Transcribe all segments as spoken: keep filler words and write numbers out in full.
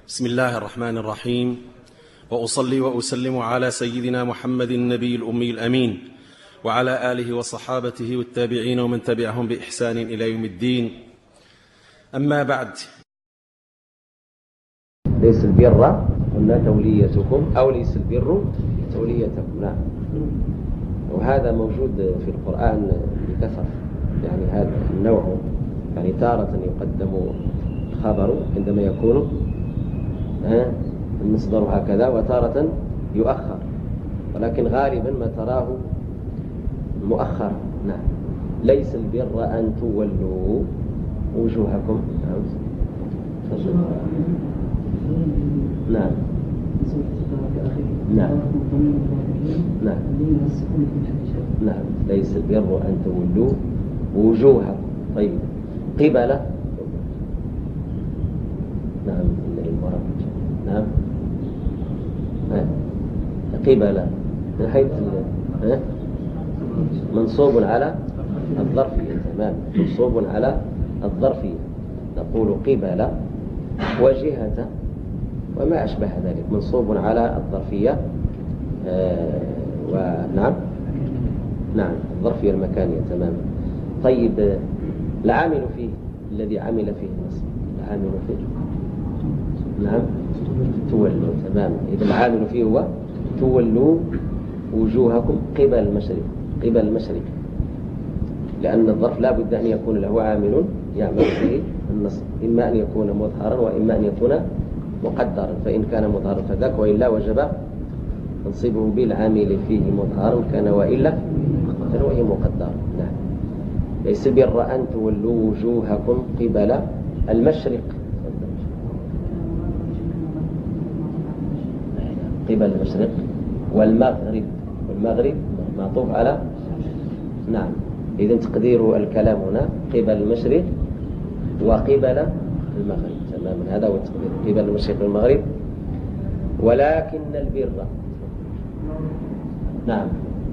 بسم الله الرحمن الرحيم، وأصلي وأسلم على سيدنا محمد النبي الأمي الأمين وعلى آله وصحابته والتابعين ومن تبعهم بإحسان إلى يوم الدين. أما بعد، ليس البر قلنا توليتكم أو ليس البر توليتكم، نعم. وهذا موجود في القرآن بكثرة، يعني هذا النوع، يعني تارة يقدم الخبر عندما يكون المصدر هكذا، وتارة يؤخر، ولكن غالبا ما تراه مؤخر. نعم. ليس البر أن تولوا وجوهكم. نعم نعم نعم نعم ليس البر أن تولوا وجوهكم. طيب، قبل. نعم نعم قبل من حيث منصوب على الظرفية. تمام، منصوب على الظرفية. نقول قبل وجهة وما أشبه ذلك، منصوب على الظرفية. آه ونعم نعم الظرفية المكانية. تمام. طيب، العامل فيه الذي عمل فيه النصب، العامل فيه نعم تولوا. تمام. إذا العامل فيه هو تولوا وجوهكم قبل المشرق، قبل المشرق، لأن الظرف لا بد أن يكون له عامل يعمل فيه النصب، إما أن يكون مظهرا وإما أن يكون مقدرا. فإن كان مظهرا فذاك، وإلا وجب تنصيبه بالعامل فيه مظهرا كان، وإلا فهو مقدر. نعم. ليس البر أن تولوا وجوهكم قبل المشرق، قبل المشرق والمغرب، والمغرب معطوف على نعم. إذن تقدير الكلام هنا قبل المشرق وقبل المغرب. تماما، هذا هو التقدير، قبل المشرق والمغرب. ولكن البر نعم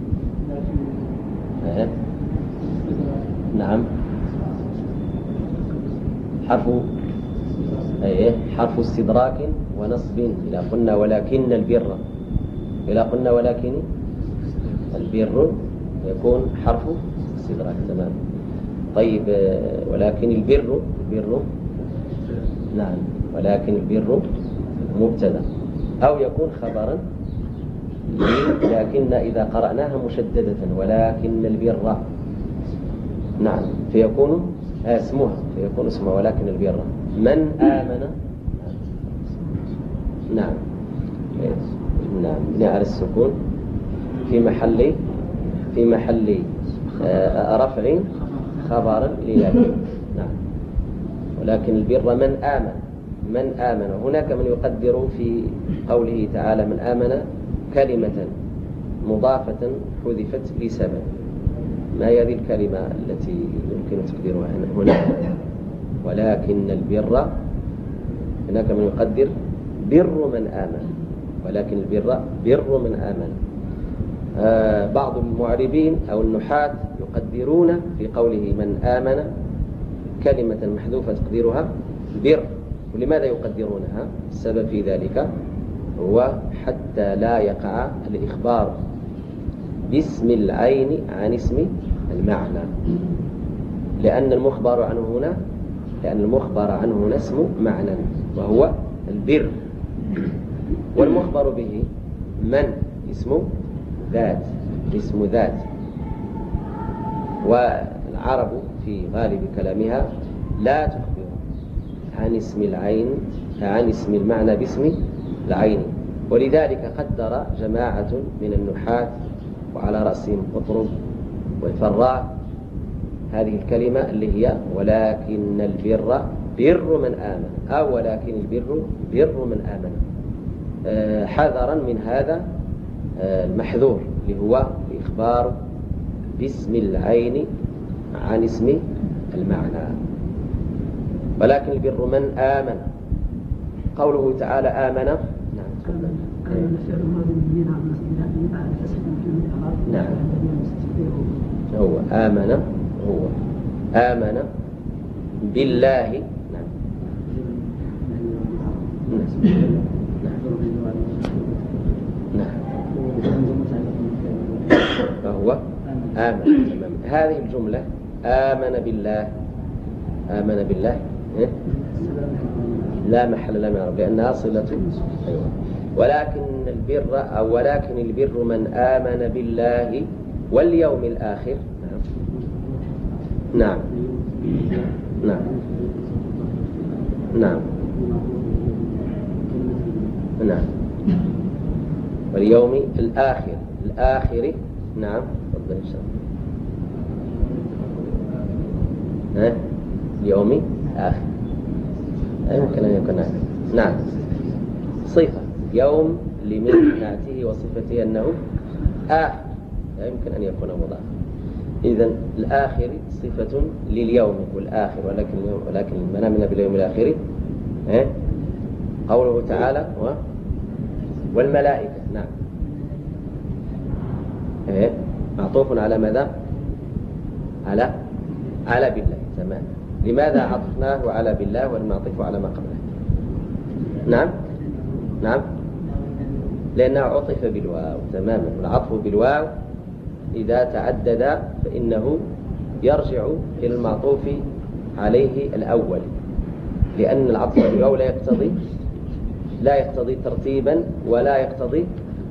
أه. نعم حرف أيه حرف استدراك ونصب. إذا قلنا ولكن البر، إذا قلنا ولكن البر يكون حرف استدراك. تمام. طيب، ولكن البر البر نعم ولكن البر مبتدا، أو يكون خبرا، لكن إذا قرأناها مشددة ولكن البر نعم فيكون اسمها فيكون اسمها ولكن البر من آمن. نعم نعم بني على السكون في محل في محل رفع خبرا للكن. نعم. ولكن البر من آمن، من آمن. هناك من يقدر في قوله تعالى من آمن كلمة مضافة حذفت لسبب. ما هي هذه الكلمة التي يمكن تقديرها هنا؟ ولكن البر، هناك من يقدر بر من آمن، ولكن البر بر من آمن. آه بعض المعربين أو النحاة يقدرون في قوله من آمن كلمة محذوفة تقديرها بر. ولماذا يقدرونها؟ السبب في ذلك هو حتى لا يقع الإخبار باسم العين عن اسم المعنى، لأن المخبر عنه هنا لأن المخبر عنه هنا اسم معنى وهو البر، والمخبر به من اسم ذات، اسم ذات. والعرب في غالب كلامها لا تخبر عن اسم العين عن اسم المعنى باسم العين، ولذلك قدر جماعة من النحاة وعلى رأسهم قطرب والفراء هذه الكلمة اللي هي ولكن البر بر من آمن، أو ولكن البر بر من آمن، آه حذرا من هذا آه المحذور اللي هو إخبار باسم العين عن اسم المعنى. ولكن البر من آمن. قوله تعالى آمن. نعم نعم هو آمن هو آمن بالله. نعم نعم. فهو آمن. تمام. هذه الجملة آمن بالله، آمن بالله لا محل لها من الإعراب لأنها صلة. أيوة. ولكن البر أو ولكن البر من آمن بالله واليوم الآخر. نعم نعم نعم نعم واليوم الآخر الآخر. نعم تفضل إن شاء الله. ها اليوم الآخر يمكن أن يكون آخر. نعم صفة يوم لمن نعته وصفته أنه آخر لا يمكن أن يكون مضافا. إذن الآخر صفة لليوم والآخر ولكن ولكن من آمن باليوم الآخر ها قوله تعالى والملائكة. نعم إيه معطوف على ماذا؟ على على بالله. تمام. لماذا عطفناه على بالله والمعطوف على ما قبله؟ نعم نعم لأنه عطف بالواو. تماما. والعطف بالواو إذا تعدد فإنه يرجع إلى المعطوف عليه الأول، لأن العطف بالواو لا يقتضي لا يقتضي ترتيبا ولا يقتضي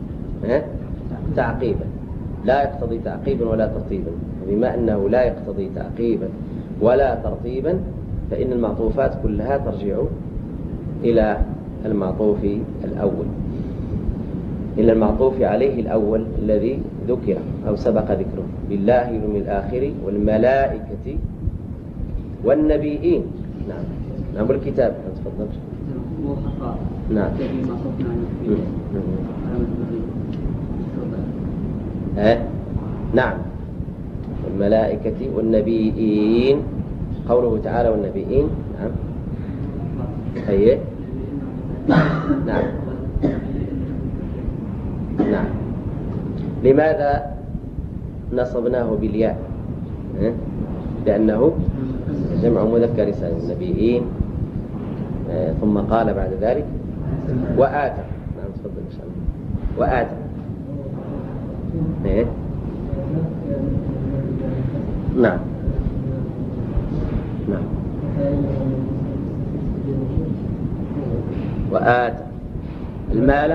تعقيبا لا يقتضي تعقيبا ولا ترتيبا. بما أنه لا يقتضي تعقيبا ولا ترتيبا فإن المعطوفات كلها ترجع إلى المعطوف الأول، إلى المعطوف عليه الأول الذي ذكر أو سبق ذكره بالله واليوم الآخر والملائكة والنبيين. نعم نعم والكتاب. تفضل. نعم ها نعم والملائكة والنبيين. قوله تعالى والنبيين. نعم هي نعم نعم. لماذا نصبناه بالياء؟ لأنه جمع مذكر سالم النبيين. ثم قال بعد ذلك وآتى. نعم تفضل إن شاء الله. وآتى إيه؟ نعم نعم وآتى المال.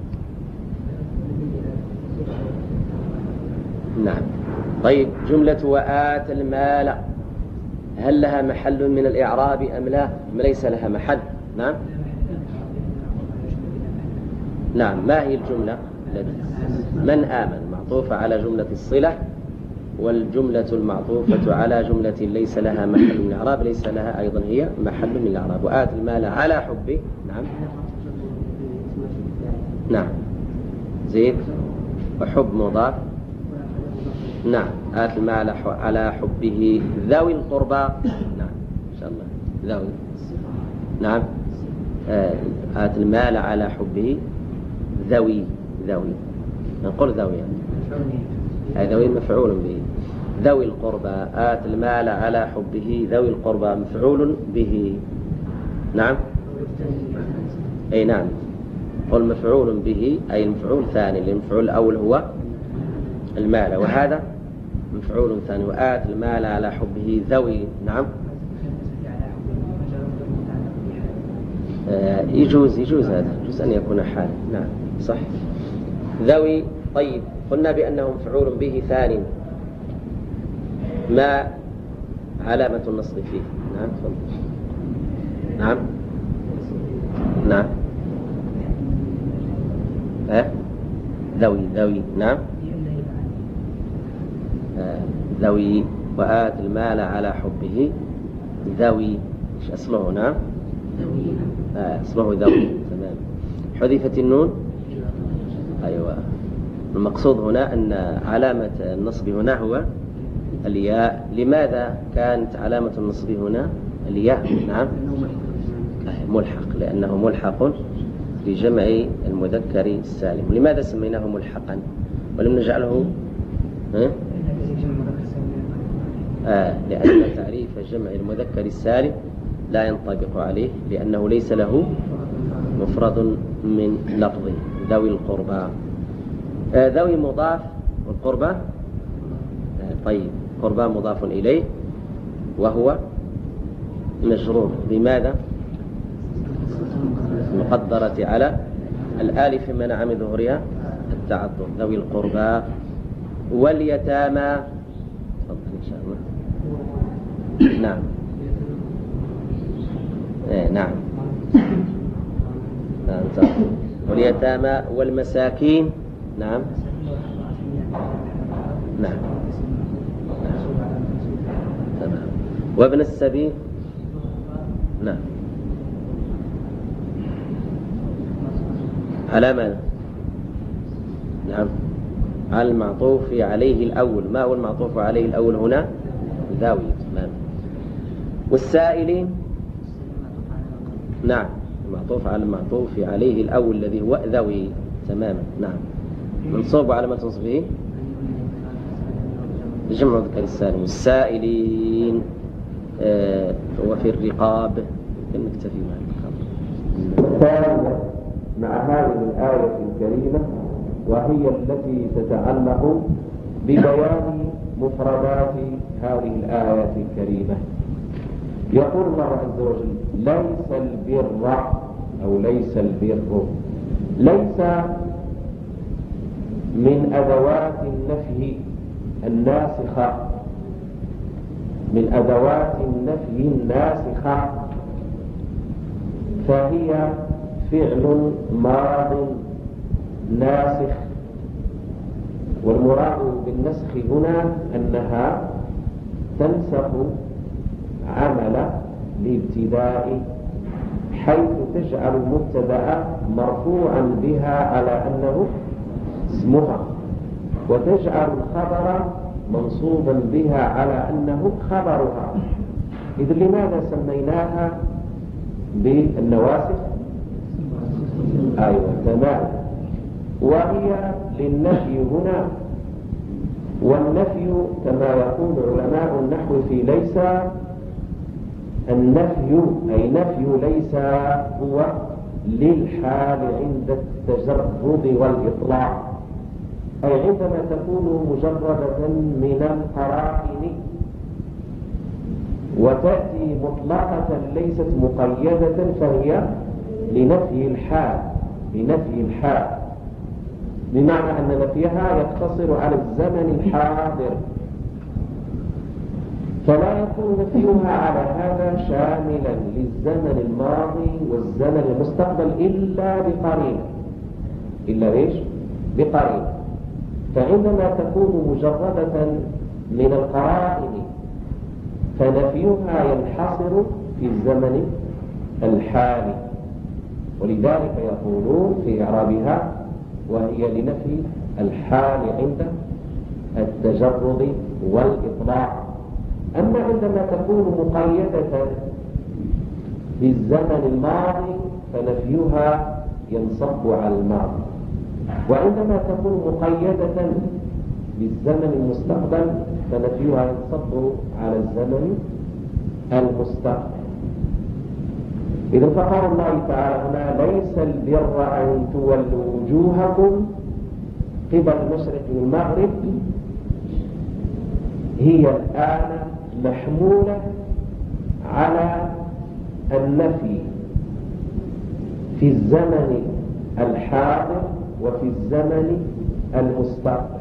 نعم. طيب جملة وآتى المال هل لها محل من الإعراب أم لا؟ أم ليس لها محل؟ نعم نعم. ما هي الجملة؟ من آمن معطوفة على جملة الصلة، والجملة المعطوفة على جملة ليس لها محل من الإعراب ليس لها أيضا هي محل من الإعراب. وآتى المال على حبه. نعم نعم زيد وحب مضاف. نعم آتى المال على حبه ذوي القربى. نعم إن شاء الله ذوي. نعم آتى المال على حبه ذوي ذوي نقول ذوي يعني ذوي مفعول به. ذوي القربى آتى المال على حبه ذوي القربى مفعول به. نعم أي نعم قل مفعول به أي المفعول ثاني، لأن المفعول الأول هو المال وهذا مفعول ثاني. وآتى المال على حبه ذوي. نعم آه يجوز يجوز هذا يجوز أن يكون حال. نعم صح ذوي. طيب قلنا بأنه مفعول به ثاني، ما علامة النصب فيه؟ نعم تفضل. نعم نعم ها ذوي ذوي. نعم آه. ذوي. وآتى المال على حبه ذوي. ايش اصله؟ نعم آه. اصله ذوي. تمام. حذفت النون. ايوه المقصود هنا أن علامة النصب هنا هو الياء. لماذا كانت علامة النصب هنا الياء؟ نعم ملحق، لأنه ملحق بجمع المذكر السالم. لماذا سميناه ملحقا ولم نجعله ها؟ آه لأن تعريف جمع المذكر السالم لا ينطبق عليه، لأنه ليس له مفرد من لفظه ذوي القربى. آه ذوي مضاف والقربى آه طيب قربى مضاف إليه وهو مجرور بماذا؟ المقدرة على الآلف منع من ظهورها التعذر ذوي القربى. واليتامى تفضل إن شاء الله. نعم إيه نعم نعم واليتامى والمساكين. نعم نعم تمام. وابن السبيل. نعم على ماذا؟ نعم على المعطوف عليه الأول. ما هو المعطوف عليه الأول هنا؟ ذوي. تمام. والسائلين. نعم المعطوف على المعطوف عليه الأول الذي هو ذوي. تماما. نعم منصوب على ما تنصب به جمع ذكر السالم. والسائلين آه وفي الرقاب. يمكن نكتفي مع الرقاب. مع هذه الآية الكريمة وهي التي تتعلق ببيان مفردات هذه الآية الكريمة. يقول الله عز وجل ليس البر أو ليس البر. ليس من أدوات النفي الناسخة من أدوات النفي الناسخة فهي فعل ماض ناسخ. والمراد بالنسخ هنا أنها تنسخ عمل الابتداء حيث تجعل المبتدأ مرفوعا بها على أنه اسمها وتجعل الخبر منصوبا بها على أنه خبرها. إذ لماذا سميناها بالنواسخ؟ أيوة تمام. وهي للنفي هنا. والنفي كما يقول علماء النحو في ليس النفي أي نفي ليس هو للحال عند التجرد والإطلاق أي عندما تكون مجردة من القرائن وتأتي مطلقة ليست مقيدة فهي لنفي الحال لنفي الحال بمعنى أن نفيها يقتصر على الزمن الحاضر فلا يكون نفيها على هذا شاملا للزمن الماضي والزمن المستقبل إلا بقرينة إلا إيش؟ بقرينة. فعندما تكون مجردة من القرائن فنفيها ينحصر في الزمن الحالي ولذلك يقولون في إعرابها وهي لنفي الحال عند التجرد والإطلاق. أما عندما تكون مقيدة بالزمن الماضي فنفيها ينصب على الماضي وعندما تكون مقيدة بالزمن المستقبل فنفيها ينصب على الزمن المستقبل. إذا فقال الله تعالى هنا ليس البر أن تولوا وجوهكم قبل المشرق والمغرب هي الآن محمولة على النفي في الزمن الحاضر وفي الزمن المستقبل.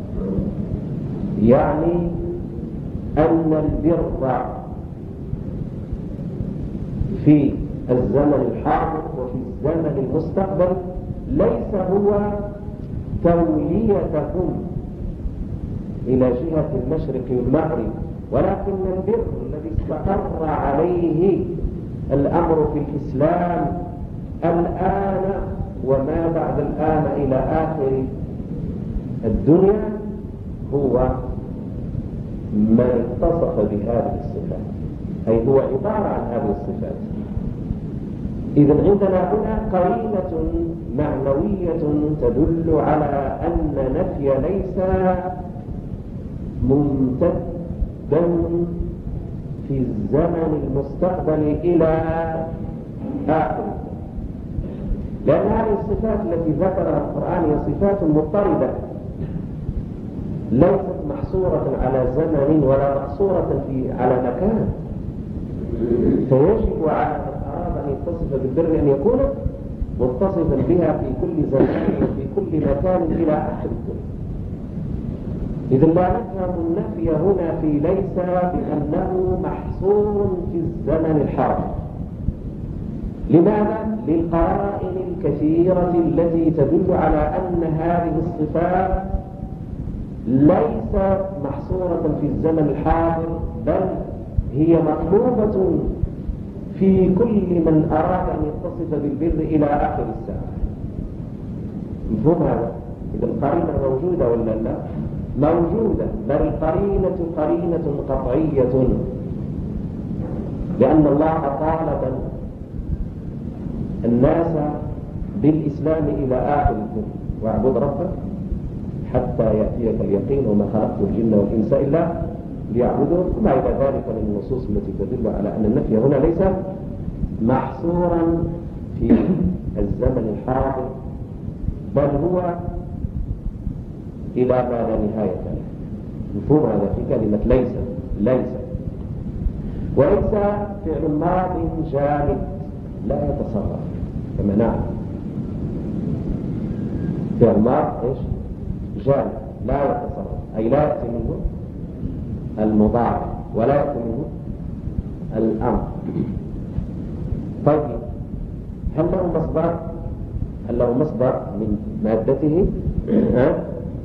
يعني أن البر في الزمن الحاضر وفي الزمن المستقبل ليس هو توليتكم إلى جهة المشرق والمغرب ولكن البر الذي استقر عليه الأمر في الإسلام الآن وما بعد الآن إلى آخر الدنيا هو ما اتصف بهذه الصفات أي هو عبارة عن هذه الصفات. إذن عندنا هنا قرينة معنوية تدل على أن نفي ليس ممتدا في الزمن المستقبل إلى آخر الصفات التي ذكرها القرآن هي صفات مضطردة ليست محصورة على زمن ولا محصورة في على مكان، فيجب على من أراد أن يتصف بالبر أن يكون متصفا بها في كل زمان وفي كل مكان إلى آخر الدنيا. إذا لا نفهم النفي هنا في ليس بأنه محصور في الزمن الحاضر. لماذا؟ للقرائن الكثيرة التي تدل على أن هذه الصفات ليست محصورة في الزمن الحاضر، بل هي مطلوبة في كل من أراد أن يتصف بالبر إلى آخر الساعة. مفهوم هذا؟ إذا القرينة موجودة ولا لا؟ موجودة، بل القرينة قرينة قطعية، لأن الله طالب الناس بالإسلام إلى آخر الدنيا، واعبد ربك حتى يأتيك اليقين وما خلقت الجن والإنس إلا ليعبدون. وما إلى ذلك من النصوص التي تدل على أن النفي هنا ليس محصورا في الزمن الحاضر، بل هو إلى ما لا نهاية له. مفهوم هذا في كلمة ليس؟ ليس وليس فعل ماض جامد لا يتصرف كما نعلم. فعل ماض ايش؟ جامد لا يتصرف، أي لا يأتي منه المضارع ولا يأتي منه الأمر. طيب هل له مصدر؟ هل له مصدر من مادته؟ ها؟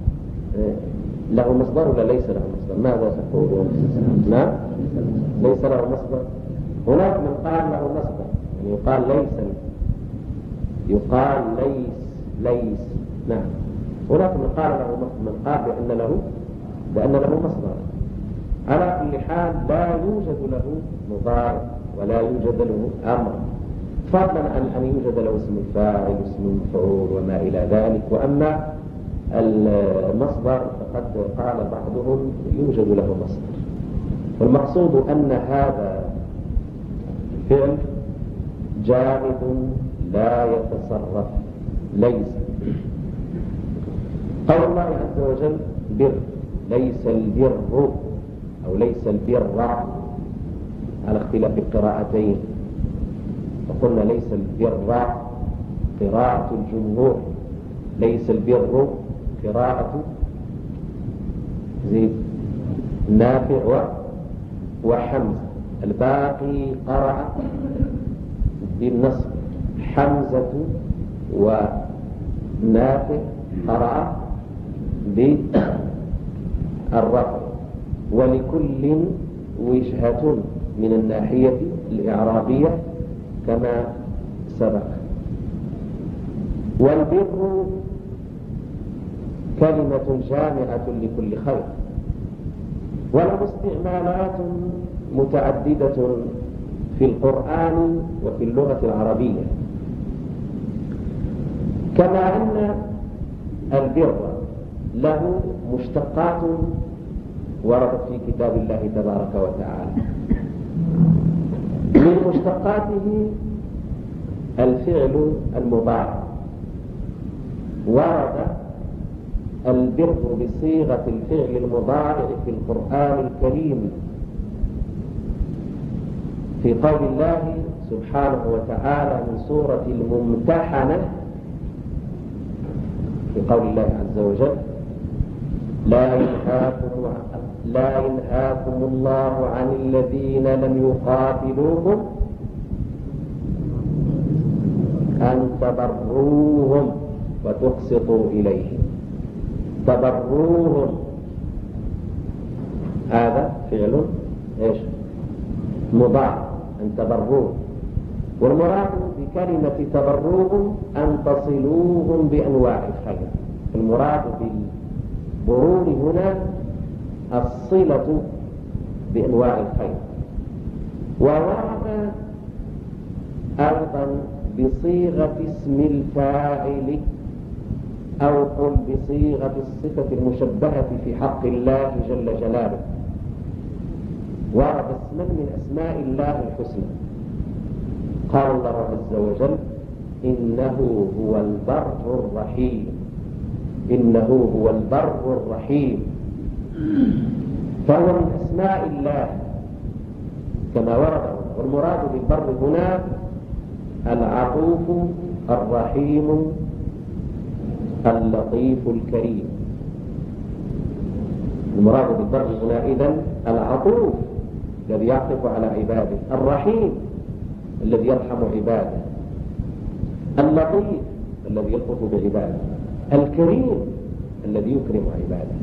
له مصدر ولا ليس له مصدر؟ ماذا تقولون؟ لا ليس له مصدر. هناك من قال له مصدر، يعني يقال ليس، يقال ليس ليس نعم. هناك من قال له من قال بأن له بأن له مصدر. على كل حال لا يوجد له مضارع ولا يوجد له أمر، فضلا عن أن يوجد له اسم الفاعل واسم المفعول وما إلى ذلك. وأما المصدر فقد قال بعضهم يوجد له مصدر، والمقصود أن هذا الفعل جامد لا يتصرف. ليس قول الله عز وجل بر، ليس البر أو ليس البر على اختلاف القراءتين، فقلنا ليس البر قراءة الجمهور، ليس البر قراءة زيد نافع وحمزة، الباقي قرأ بالنصب، حمزة ونافع قرأ بالرفع، ولكل وجهة من الناحية الإعرابية كما سبق. والبر كلمة جامعة لكل خير، وله استعمالات متعددة في القرآن وفي اللغة العربية. كما أن البر له مشتقات وردت في كتاب الله تبارك وتعالى. من مشتقاته الفعل المضارع، ورد البر بصيغة الفعل المضارع في القرآن الكريم في قول الله سبحانه وتعالى من سورة الممتحنة، في قول الله عز وجل لا ينهاكم لا ينهاكم الله عن الذين لم يقاتلوكم أن تبروهم وتقسطوا إليهم. تبروهم هذا فعل ايش؟ مضارع، أن تبروهم. والمراد بكلمة تبروهم أن تصلوهم بأنواع الخير. المراد بالبرور هنا الصلة بأنواع الخير. وورد أيضا بصيغة اسم الفاعل أو قل بصيغة الصفة المشبهة في حق الله جل جلاله. ورد اسما من أسماء الله الحسنى. قال الله عز وجل إنه هو البر الرحيم، إنه هو البر الرحيم، فهو من أسماء الله كما ورد. والمراد بالبر هنا العطوف الرحيم اللطيف الكريم. المراد بالبر هنا إذن العطوف الذي يعطف على عباده، الرحيم الذي يرحم عباده، اللطيف الذي يلطف بعباده، الكريم الذي يكرم عباده.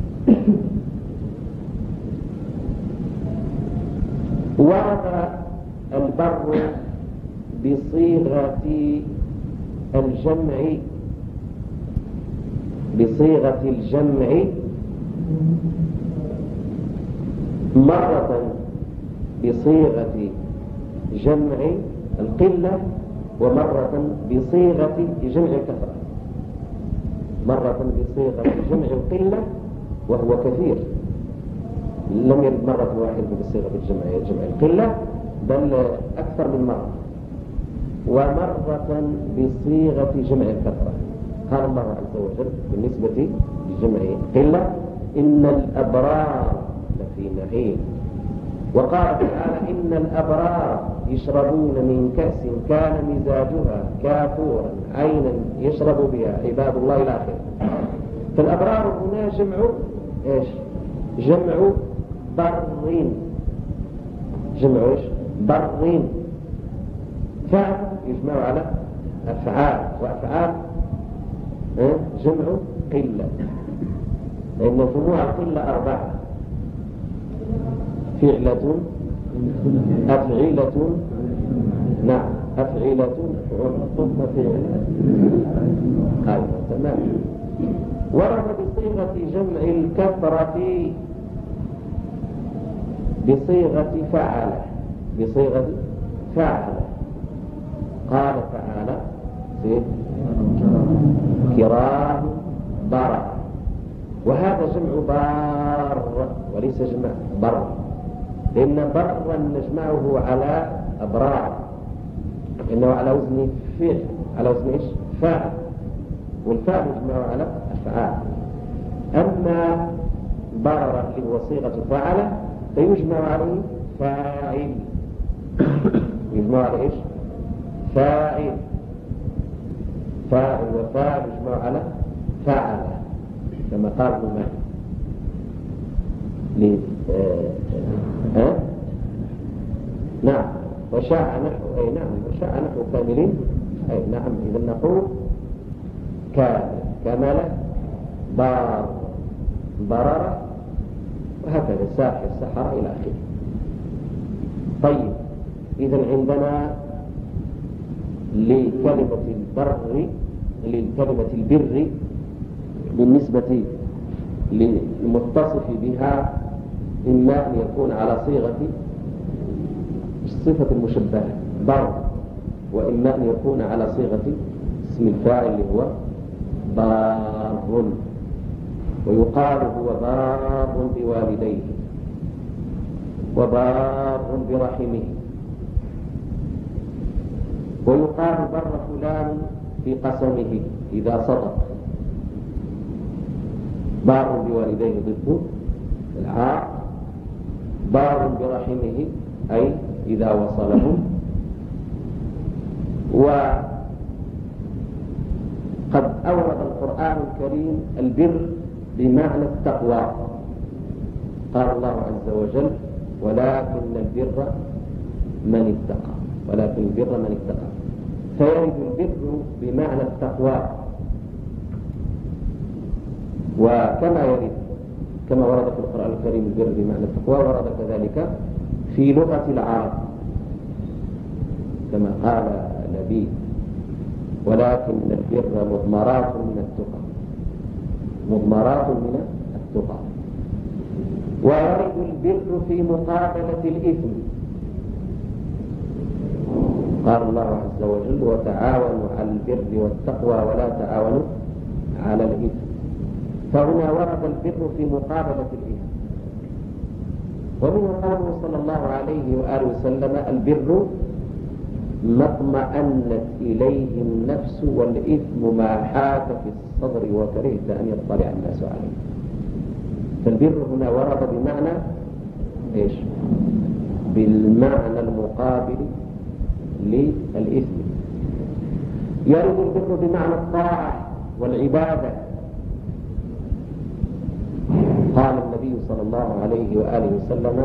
ورد البر بصيغة الجمع بصيغة الجمع مرة بصيغة جمع القلة، ومرة بصيغة جمع الكثرة. مرة بصيغة جمع القلة وهو كثير، لم يرد مرة واحدة بصيغة الجمع جمع القلة بل أكثر من مرة، ومرة بصيغة جمع الكثرة. قال الله عز وجل بالنسبة لجمع القلة إن الأبرار لفي نعيم، وقال تعالى إن الأبرار يشربون من كأس كان مزاجها كافورا عينا يشرب بها عباد الله إلى آخره. فالأبرار هنا جمع إيش؟ جمع بر، جمع إيش؟ بر. فعل يجمع على أفعال، وأفعال جمع قلة، لأن جموع القلة أربعة: فعلة، أفعلة، نعم أفعلة، ثم فعلة. أيوة تمام. ورد بصيغة جمع الكثرة بصيغة فعل، بصيغة فعل. قال تعالى كرام برر، وهذا جمع بار وليس جمع بر، لأن برا نجمعه على أبرار، إنه على وزن فعل، على وزن إيش؟ فاعل، والفاعل يجمعه على أفعال. أما برر اللي هو صيغة فعل فيجمع عليه فاعل، يجمع على إيش؟ فاعل، فاعل وفاعل يجمع على فعل، كما قال ابن مالك لي آه آه نعم. وشاع نحو أي نعم وشاع نحو كاملين، أي نعم إذا نقول كامل، كمل، بار، برر، وهكذا ساحر، سحر إلى آخره. طيب إذا عندنا لكلمة البر، لكلمة البر بالنسبة للمتصف بها إما أن يكون على صيغة الصفة المشبهة بر، وإما أن يكون على صيغة اسم الفاعل اللي هو بار، ويقال هو بار بوالديه وبار برحمه، ويقال بر فلان في قسمه إذا صدق. بار بوالديه ضد العاق، بار برحمه أي إذا وصلهم. وقد أورد القرآن الكريم البر بمعنى التقوى. قال الله عز وجل ولكن البر من اتقى، ولكن البر من اتقى، فيرد البر بمعنى التقوى. وكما يرد كما ورد في القرآن الكريم البر بمعنى التقوى، ورد كذلك في لغة العرب كما قال النبي ولكن البر مضمرات من التقى، مضمرات من التقى. ويرد البر في مقابلة الإثم. قال الله عز وجل وتعاونوا على البر والتقوى ولا تعاونوا على الإثم، فهنا ورد البر في مقابلة الإثم. ومن قوله صلى الله عليه وآله وسلم البر ما اطمأنت إليه النفس، والإثم ما حاك في الصدر وكرهت أن يطلع الناس عليه. فالبر هنا ورد بمعنى إيش؟ بالمعنى المقابل للإثم. يرد البر بمعنى الطاعة والعبادة. قال النبي صلى الله عليه وآله وسلم: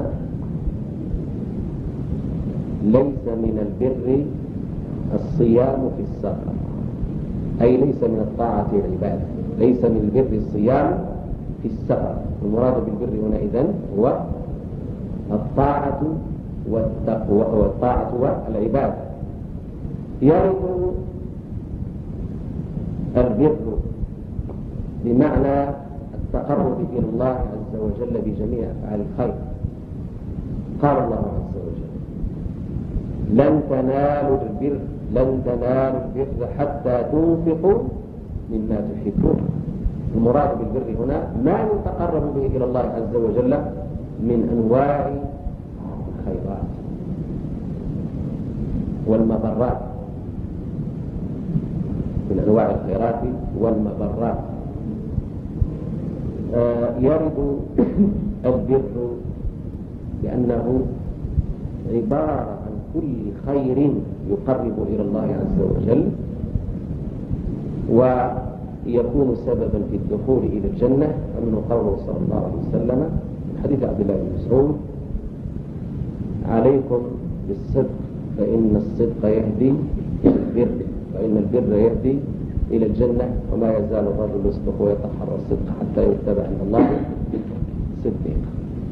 ليس من البر الصيام في السفر، أي ليس من الطاعة العبادة. ليس من البر الصيام في السفر. المراد بالبر هنا إذن هو الطاعة والتقوى والطاعة والعبادة. يرد البر بمعنى التقرب إلى الله عز وجل بجميع أفعال الخير. قال الله عز وجل: لن تنالوا البر لن تنالوا البر حتى تنفقوا مما تحبون. المراد بالبر هنا ما يتقرب به إلى الله عز وجل من أنواع الخيرات والمبرات، من أنواع الخيرات والمبرات. آه يرد البر لأنه عبارة عن كل خير يقرب إلى الله عز وجل ويكون سببا في الدخول إلى الجنة. ومنه قوله صلى الله عليه وسلم من حديث عبد الله بن مسعود: عليكم بالصدق فإن الصدق يهدي إلى البر وإن البر يهدي إلى الجنة، وما يزال الرجل يصدق ويتحرى الصدق حتى يكتب عند الله صديقا.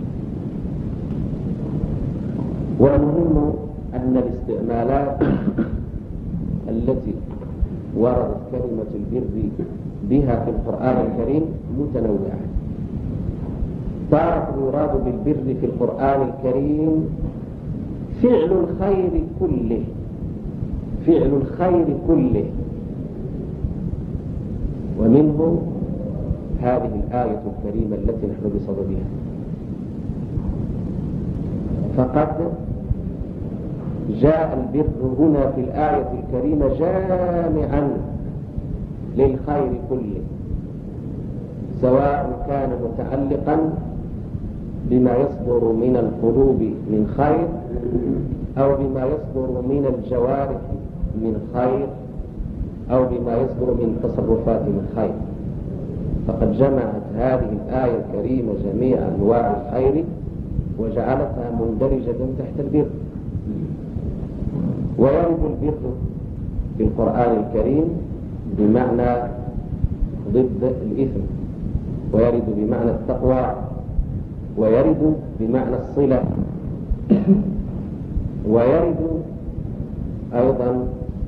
والمهم أن الاستعمالات التي وردت كلمة البر بها في القرآن الكريم متنوعة. تارة يراد بالبر في القرآن الكريم فعل الخير كله، فعل الخير كله. ومنه هذه الآية الكريمة التي نحن بصددها. فقد جاء البر هنا في الآية الكريمة جامعا للخير كله، سواء كان متعلقا بما يصدر من القلوب من خير أو بما يصدر من الجوارح من خير أو بما يصدر من تصرفات من خير. فقد جمعت هذه الآية الكريمة جميع أنواع الخير وجعلتها مندرجة تحت البر. ويرد البر في القرآن الكريم بمعنى ضد الإثم، ويرد بمعنى التقوى، ويرد بمعنى الصلة، ويرد أيضا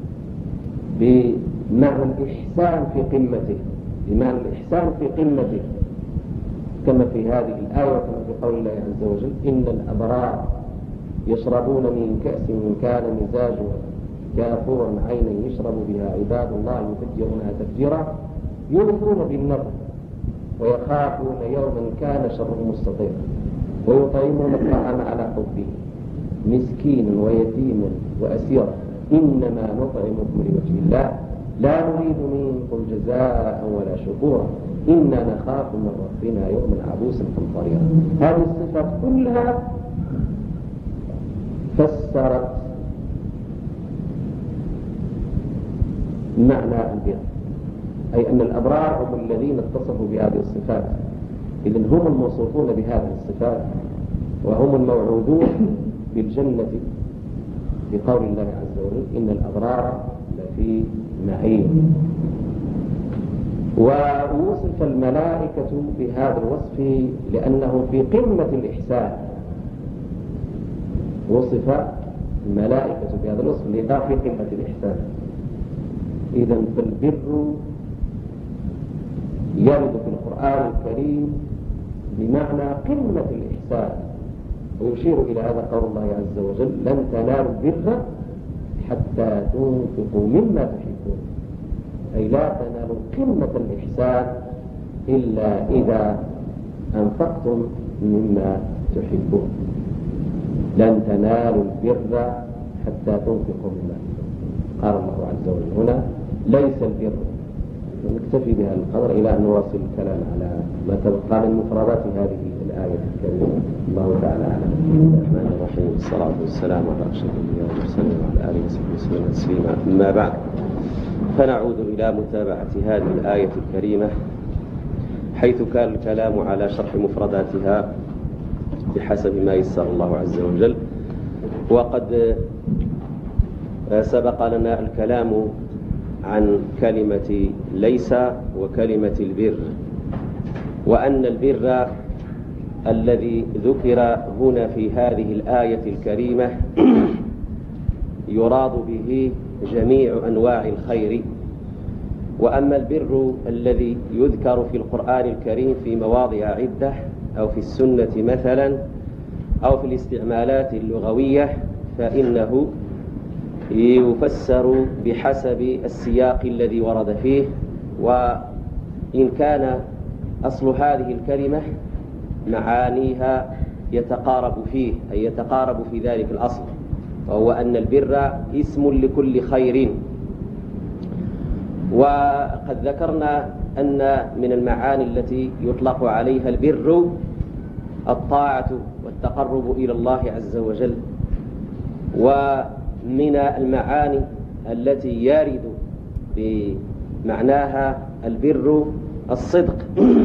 بمعنى الإحسان في قمته، بمعنى الإحسان في قمته، كما في هذه الآية وكما في قول الله عز وجل: إن الأبرار يشربون من كأس كان مزاجها كافورا عينا يشرب بها عباد الله يفجرونها تفجيرا يوفون بالنذر ويخافون يوما كان شره مستطيرا ويطعمون الطعام على حبه مسكينا ويتيما وأسيرا إنما نطعمكم لوجه الله لا نريد منكم جزاء ولا شكورا إنا نخاف من ربنا يوما عبوسا قمطريرا. هذه الصفات كلها فسرت معنى البر، أي أن الأبرار هم الذين اتصفوا بهذه الصفات، إذن هم الموصوفون بهذه الصفات وهم الموعودون بالجنة بقول الله عز وجل: إن الأبرار لفي نعيم. ووصف الملائكة بهذا الوصف لأنه في قمة الإحسان. وصف الملائكة بهذا الوصف لأنه في قمة الإحسان. إذن فالبر يرد في القرآن الكريم بمعنى قمة الإحسان، ويشير إلى هذا قول الله عز وجل: لن تنالوا البر حتى تنفقوا مما تحبون، أي لا تنالوا قمة الإحسان إلا إذا أنفقتم مما تحبون. لن تنالوا البر حتى تنفقوا مما تحبون. قال الله عز وجل هنا ليس البر. نكتفي بهذا القدر إلى أن نواصل الكلام على ما تبقى من مفردات هذه الآية الكريمة. الله تعالى أعلم. الرحمن الرحيم، والصلاة والسلام على أشرف الأنبياء والمرسلين وعلى آله وصحبه وسلم تسليما. أما بعد، فنعود إلى متابعة هذه الآية الكريمة، حيث كان الكلام على شرح مفرداتها بحسب ما يسر الله عز وجل. وقد سبق لنا الكلام عن كلمة ليس وكلمة البر، وأن البر الذي ذكر هنا في هذه الآية الكريمة يراد به جميع أنواع الخير. وأما البر الذي يذكر في القرآن الكريم في مواضع عدة أو في السنة مثلا أو في الاستعمالات اللغوية فإنه يفسر بحسب السياق الذي ورد فيه. وإن كان أصل هذه الكلمة معانيها يتقارب فيه، أي يتقارب في ذلك الأصل، وهو أن البر اسم لكل خير. وقد ذكرنا أن من المعاني التي يطلق عليها البر الطاعة والتقرب إلى الله عز وجل، ومن المعاني التي يرد بمعناها البر الصدق،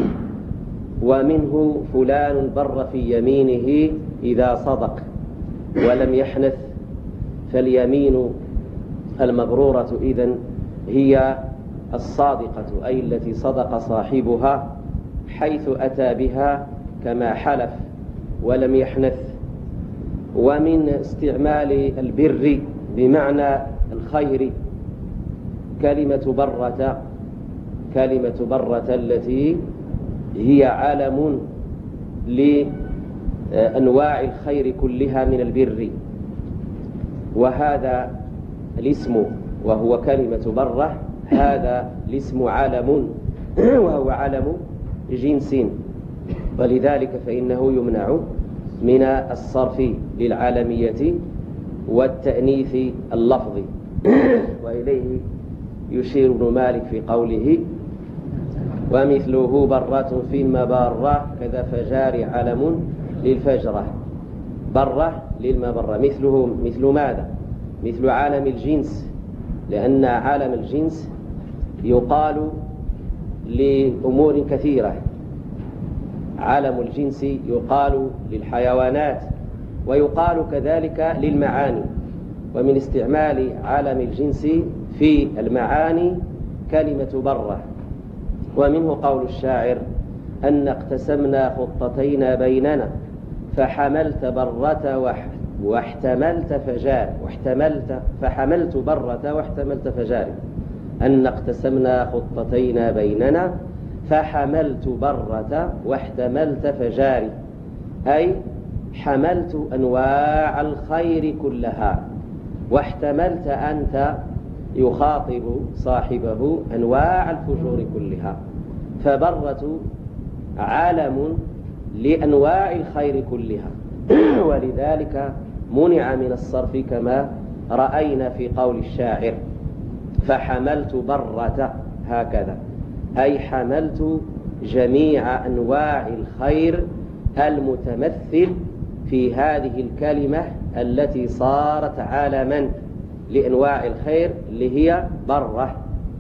ومنه فلان بر في يمينه إذا صدق ولم يحنث، فاليمين المبرورة إذن هي الصادقة، أي التي صدق صاحبها حيث أتى بها كما حلف ولم يحنث. ومن استعمال البر بمعنى الخير كلمة برة، كلمة برة التي هي علم لأنواع الخير كلها من البر. وهذا الاسم وهو كلمة برة، هذا الاسم علم وهو علم جنس، ولذلك فإنه يمنع من الصرف للعالمية والتأنيث اللفظي. وإليه يشير ابن مالك في قوله ومثله برة في المبارة كذا فجار علم للفجرة. برة للمبرة، مثله مثل ماذا؟ مثل عالم الجنس، لأن عالم الجنس يقال لأمور كثيرة. عالم الجنس يقال للحيوانات، ويقال كذلك للمعاني. ومن استعمال عالم الجنس في المعاني كلمة برة. ومنه قول الشاعر أن اقتسمنا خطتين بيننا فحملت برة واحتملت فجار واحتملت فحملت برة واحتملت فجار. أن اقتسمنا خطتين بيننا فحملت برة واحتملت فجار، أي حملت أنواع الخير كلها، واحتملت أنت يخاطب صاحبه أنواع الفجور كلها. فبرة علم لأنواع الخير كلها، ولذلك منع من الصرف كما رأينا في قول الشاعر فحملت برة هكذا، أي حملت جميع أنواع الخير المتمثل في هذه الكلمة التي صارت علما لأنواع الخير اللي هي برة.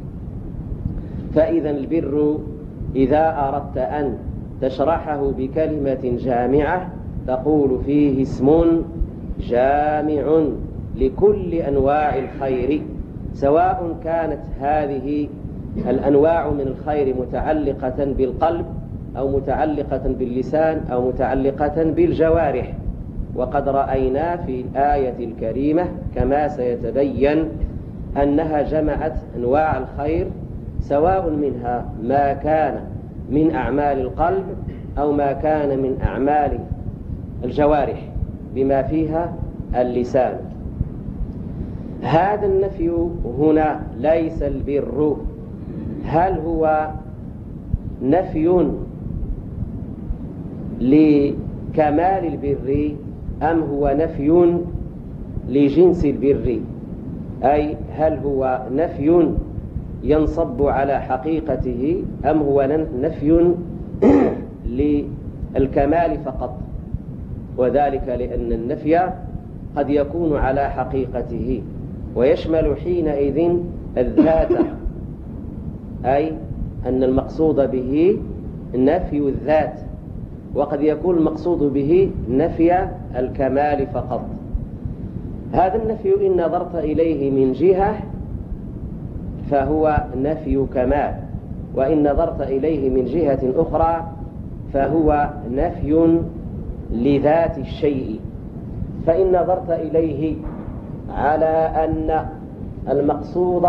فإذا البر إذا أردت أن تشرحه بكلمة جامعة تقول فيه اسم جامع لكل أنواع الخير، سواء كانت هذه الأنواع من الخير متعلقة بالقلب أو متعلقة باللسان أو متعلقة بالجوارح. وقد رأينا في الآية الكريمة كما سيتبين أنها جمعت أنواع الخير، سواء منها ما كان من أعمال القلب أو ما كان من أعمال الجوارح بما فيها اللسان. هذا النفي هنا ليس البر، هل هو نفي لكمال البر أم هو نفي لجنس البر، أي هل هو نفي ينصب على حقيقته أم هو نفي للكمال فقط؟ وذلك لأن النفي قد يكون على حقيقته ويشمل حينئذ الذات، أي أن المقصود به نفي الذات، وقد يكون المقصود به نفي الكمال فقط. هذا النفي إن نظرت إليه من جهة فهو نفي كمال، وإن نظرت إليه من جهة أخرى فهو نفي لذات الشيء. فإن نظرت إليه على أن المقصود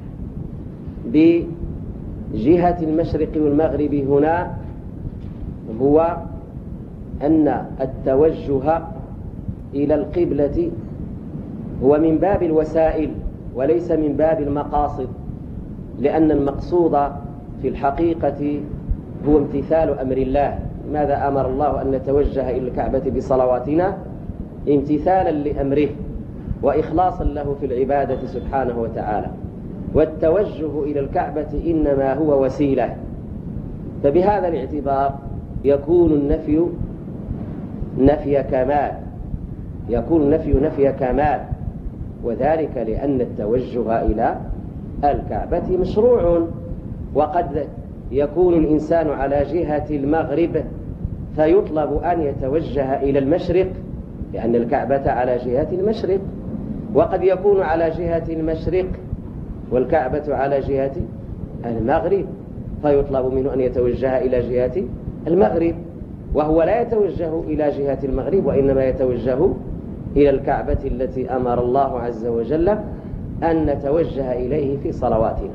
بجهة المشرق والمغرب هنا هو أن التوجه إلى القبلة هو من باب الوسائل وليس من باب المقاصد، لأن المقصود في الحقيقة هو امتثال أمر الله. ماذا أمر الله أن نتوجه إلى الكعبة بصلواتنا؟ امتثالا لأمره وإخلاصا له في العبادة سبحانه وتعالى. والتوجه إلى الكعبة إنما هو وسيلة. فبهذا الاعتبار يكون النفي نفي كمال، يكون النفي نفي كمال، وذلك لأن التوجه إلى الكعبة مشروع. وقد يكون الإنسان على جهة المغرب فيطلب أن يتوجه إلى المشرق لأن الكعبة على جهة المشرق، وقد يكون على جهة المشرق والكعبة على جهة المغرب فيطلب منه أن يتوجه إلى جهة المغرب، وهو لا يتوجه إلى جهة المغرب وإنما يتوجه إلى الكعبة التي أمر الله عز وجل أن نتوجه إليه في صلواتنا.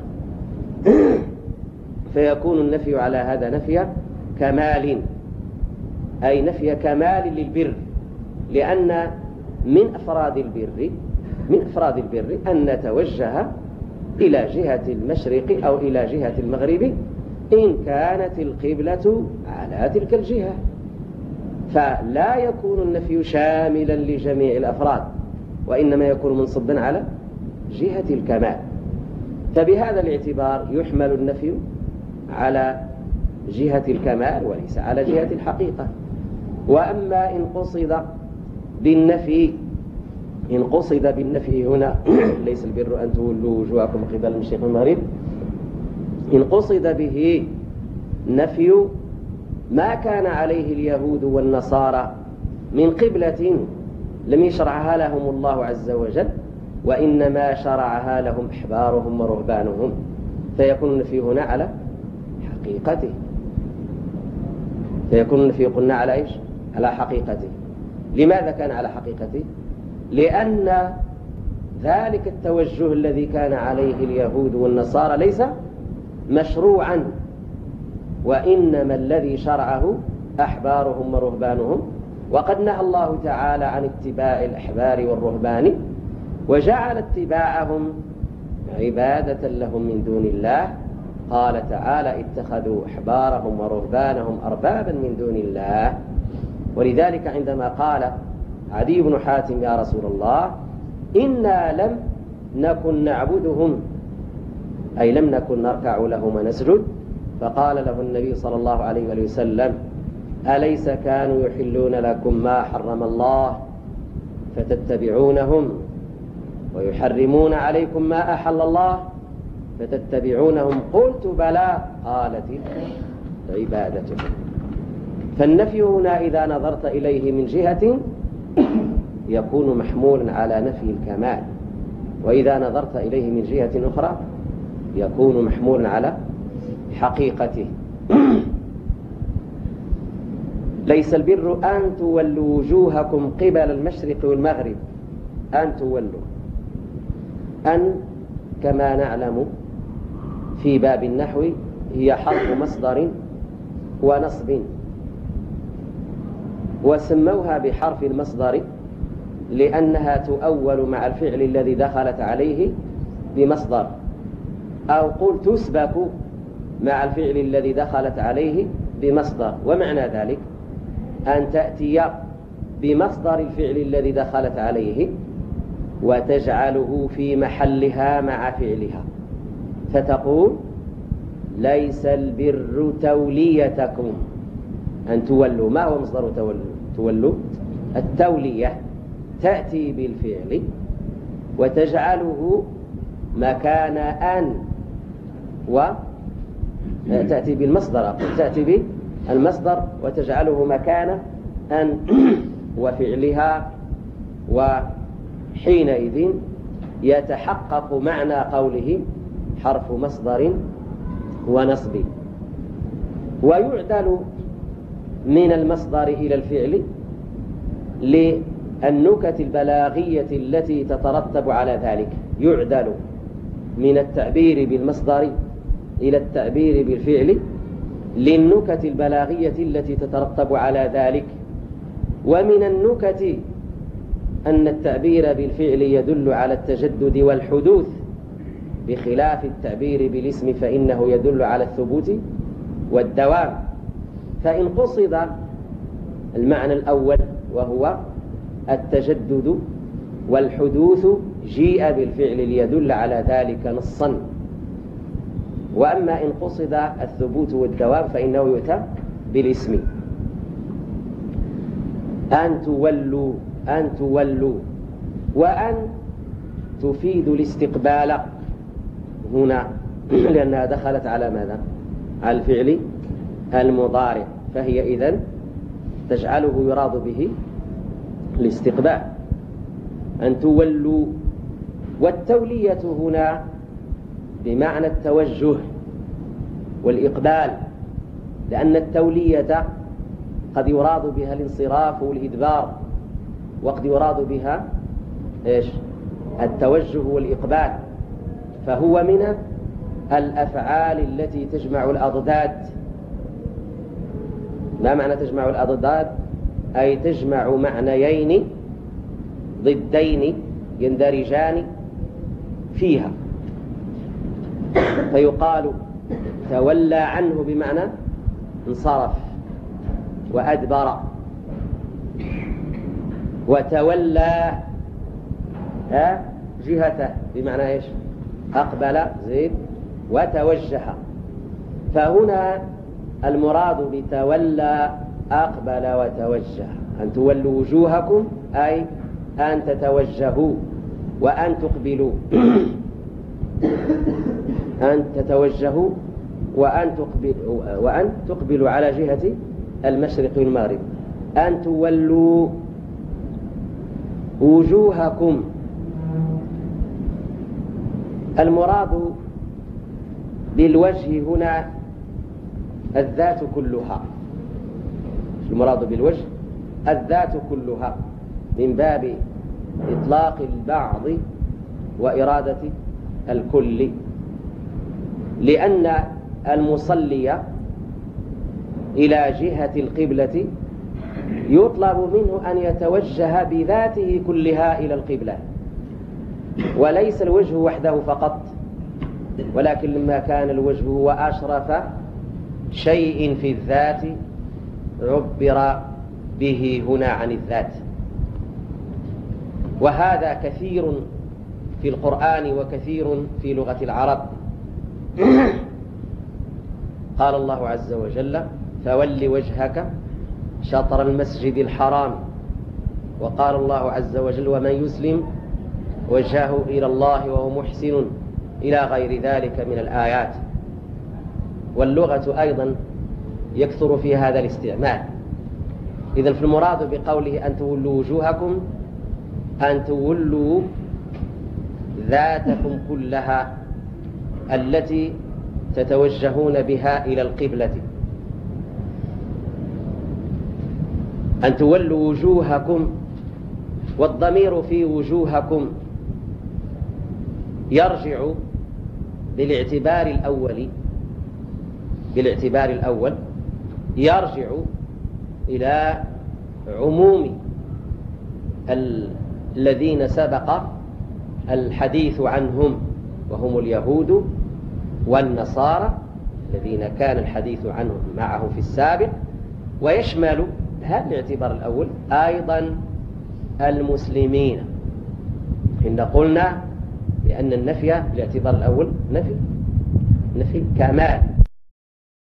فيكون النفي على هذا نفي كمال، أي نفي كمال للبر، لأن من أفراد البر من أفراد البر أن نتوجه إلى جهة المشرق أو إلى جهة المغرب إن كانت القبلة على تلك الجهة. فلا يكون النفي شاملا لجميع الأفراد، وإنما يكون منصبا على جهة الكمال. فبهذا الاعتبار يحمل النفي على جهة الكمال وليس على جهة الحقيقة. وأما إن قصد بالنفي إن قصد بالنفي هنا ليس البر أن تولوا وجوهكم قبل المشرق والمغرب، إن قصد به نفي ما كان عليه اليهود والنصارى من قبلة لم يشرعها لهم الله عز وجل وإنما شرعها لهم أحبارهم ورهبانهم، فيكون النفي هنا على حقيقته. فيكون النفي قلنا على إيش؟ على حقيقته. لماذا كان على حقيقته؟ لأن ذلك التوجه الذي كان عليه اليهود والنصارى ليس مشروعا، وإنما الذي شرعه أحبارهم ورهبانهم. وقد نهى الله تعالى عن اتباع الأحبار والرهبان وجعل اتباعهم عبادة لهم من دون الله. قال تعالى اتخذوا أحبارهم ورهبانهم أربابا من دون الله. ولذلك عندما قال عدي بن حاتم يا رسول الله إنا لم نكن نعبدهم، أي لم نكن نركع لهم ونسجد، فقال له النبي صلى الله عليه وآله وسلم أليس كانوا يحلون لكم ما حرم الله فتتبعونهم ويحرمون عليكم ما أحل الله فتتبعونهم؟ قلت بلى، قالت عبادتهم. فالنفي هنا إذا نظرت إليه من جهة يكون محمولا على نفي الكمال، وإذا نظرت إليه من جهة أخرى يكون محمولا على حقيقته. ليس البر أن تولوا وجوهكم قبل المشرق والمغرب، أن تولوا، أن كما نعلم في باب النحو هي حرف مصدر ونصب، وسموها بحرف المصدر لأنها تؤول مع الفعل الذي دخلت عليه بمصدر، أو قل تسبك مع الفعل الذي دخلت عليه بمصدر. ومعنى ذلك أن تأتي بمصدر الفعل الذي دخلت عليه وتجعله في محلها مع فعلها، فتقول ليس البر توليتكم أن تولوا. ما هو مصدر تولوا؟ تولوا التولية، تأتي بالفعل وتجعله مكان أن، وتأتي بالمصدر أقول تأتي بالمصدر وتجعله مكان أن وفعلها، وحينئذ يتحقق معنى قوله حرف مصدر ونصب. ويعدل من المصدر إلى الفعل للنكت البلاغية التي تترتب على ذلك، يعدل من التعبير بالمصدر إلى التعبير بالفعل للنكت البلاغية التي تترتب على ذلك. ومن النكت أن التعبير بالفعل يدل على التجدد والحدوث، بخلاف التعبير بالاسم فإنه يدل على الثبوت والدوام. فإن قصد المعنى الأول وهو التجدد والحدوث جيء بالفعل ليدل على ذلك نصا، وأما إن قصد الثبوت والدوام فإنه يؤتى بالاسم. أن تولوا، أن تولوا، وأن تفيد الاستقبال هنا لأنها دخلت على ماذا؟ على الفعل المضارع، فهي إذن تجعله يراد به الاستقبال. أن تولوا، والتولية هنا بمعنى التوجه والإقبال، لأن التولية قد يراد بها الانصراف والإدبار، وقد يراد بها إيش؟ التوجه والإقبال. فهو من الأفعال التي تجمع الأضداد. ما معنى تجمع الأضداد؟ أي تجمع معنيين ضدين يندرجان فيها، فيقال تولى عنه بمعنى انصرف وأدبر، وتولى جهته بمعنى إيش؟ أقبل زيد وتوجه. فهنا المراد بتولى أقبل وتوجه. أن تولوا وجوهكم أي أن تتوجهوا وأن تقبلوا أن تتوجهوا وأن تقبلوا وأن تقبلوا على جهة المشرق والمغرب. أن تولوا وجوهكم، المراد بالوجه هنا الذات كلها، المراد بالوجه الذات كلها من باب إطلاق البعض وإرادة الكل، لأن المصلي إلى جهة القبلة يطلب منه أن يتوجه بذاته كلها إلى القبلة، وليس الوجه وحده فقط، ولكن لما كان الوجه هو أشرف شيء في الذات عبر به هنا عن الذات. وهذا كثير في القرآن وكثير في لغة العرب. قال الله عز وجل فول وجهك شطر المسجد الحرام، وقال الله عز وجل ومن يسلم وجهه إلى الله وهو محسن، إلى غير ذلك من الآيات. واللغة أيضا يكثر في هذا الاستعمال. إذن في المراد بقوله أن تولوا وجوهكم أن تولوا ذاتكم كلها التي تتوجهون بها إلى القبلة. أن تولوا وجوهكم، والضمير في وجوهكم يرجع بالاعتبار الأول بالاعتبار الأول يرجع إلى عموم الذين سبق الحديث عنهم، وهم اليهود والنصارى الذين كان الحديث عنهم معه في السابق، ويشمل هذا الاعتبار الأول أيضا المسلمين. إن قلنا بأن النفي بالاعتبار الأول نفي نفي كمال